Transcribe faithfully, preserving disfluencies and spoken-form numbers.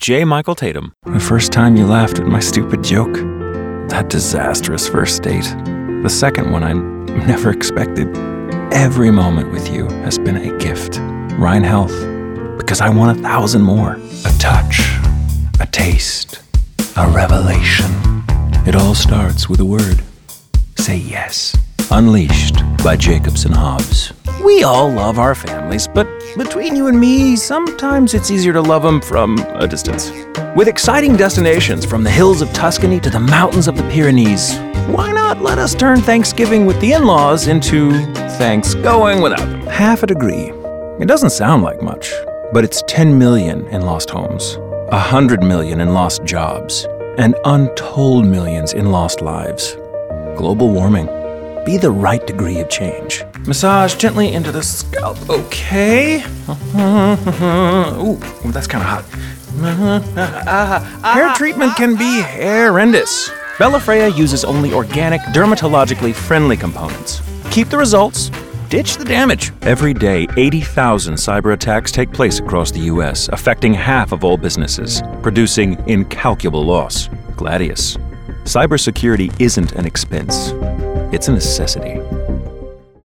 J. Michael Tatum. The first time you laughed at my stupid joke. That disastrous first date. The second one I never expected. Every moment with you has been a gift. Rhine Health. Because I want a thousand more. A touch. A taste. A revelation. It all starts with a word. Say yes. Unleashed by Jacobs and Hobbs. We all love our families, but between you and me, sometimes it's easier to love them from a distance. With exciting destinations from the hills of Tuscany to the mountains of the Pyrenees, why not let us turn Thanksgiving with the in-laws into Thanksgoing without them? Half a degree. It doesn't sound like much, but it's ten million in lost homes, one hundred million in lost jobs, and untold millions in lost lives. Global warming. Be the right degree of change. Massage gently into the scalp, okay? Ooh, that's kind of hot. Hair treatment can be horrendous. Bellafrea uses only organic, dermatologically friendly components. Keep the results, ditch the damage. Every day, eighty thousand cyber attacks take place across the U S, affecting half of all businesses, producing incalculable loss. Gladius. Cybersecurity isn't an expense. It's a necessity.